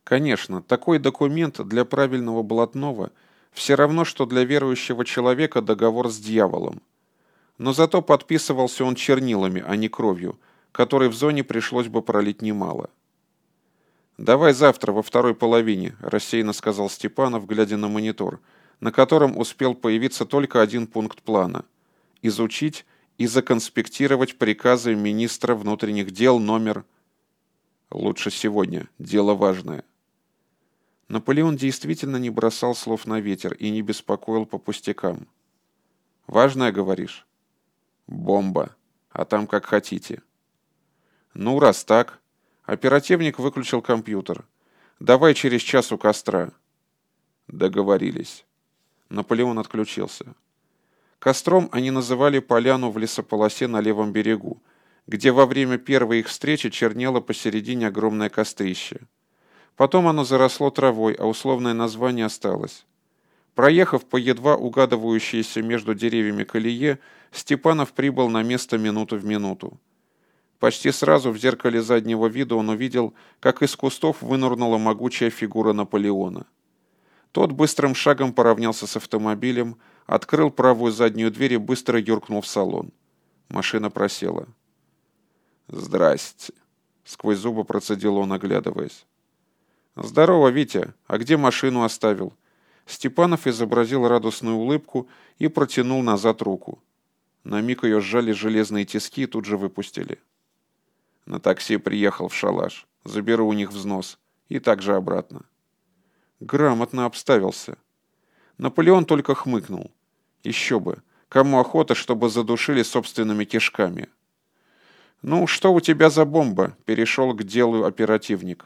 Конечно, такой документ для правильного блатного все равно, что для верующего человека договор с дьяволом. Но зато подписывался он чернилами, а не кровью, которой в зоне пришлось бы пролить немало. «Давай завтра во второй половине», – рассеянно сказал Степанов, глядя на монитор, на котором успел появиться только один пункт плана – изучить и законспектировать приказы министра внутренних дел номер... Лучше сегодня, дело важное. Наполеон действительно не бросал слов на ветер и не беспокоил по пустякам. «Важное, говоришь?» «Бомба. А там как хотите». «Ну, раз так...» Оперативник выключил компьютер. «Давай через час у костра». Договорились. Наполеон отключился. Костром они называли поляну в лесополосе на левом берегу, где во время первой их встречи чернело посередине огромное кострище. Потом оно заросло травой, а условное название осталось. Проехав по едва угадывающейся между деревьями колее, Степанов прибыл на место минуту в минуту. Почти сразу в зеркале заднего вида он увидел, как из кустов вынырнула могучая фигура Наполеона. Тот быстрым шагом поравнялся с автомобилем, открыл правую заднюю дверь и быстро юркнул в салон. Машина просела. «Здрасте», — сквозь зубы процедил он, оглядываясь. «Здорово, Витя. А где машину оставил?» Степанов изобразил радостную улыбку и протянул назад руку. На миг ее сжали железные тиски и тут же выпустили. «На такси приехал в шалаш. Заберу у них взнос. И также обратно». Грамотно обставился. Наполеон только хмыкнул. Еще бы. Кому охота, чтобы задушили собственными кишками? «Ну, что у тебя за бомба?» – перешел к делу оперативник.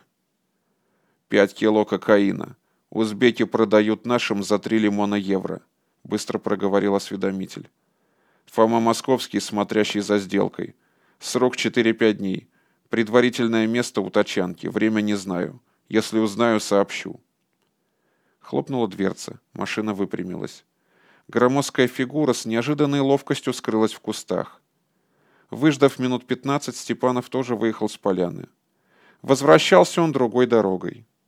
5 кило кокаина. Узбеки продают нашим за 3 лимона евро», – быстро проговорил осведомитель. «Фома Московский, смотрящий за сделкой. Срок 4-5 дней. Предварительное место у тачанки. Время не знаю. Если узнаю, сообщу». Хлопнула дверца. Машина выпрямилась. Громоздкая фигура с неожиданной ловкостью скрылась в кустах. Выждав минут 15, Степанов тоже выехал с поляны. Возвращался он другой дорогой.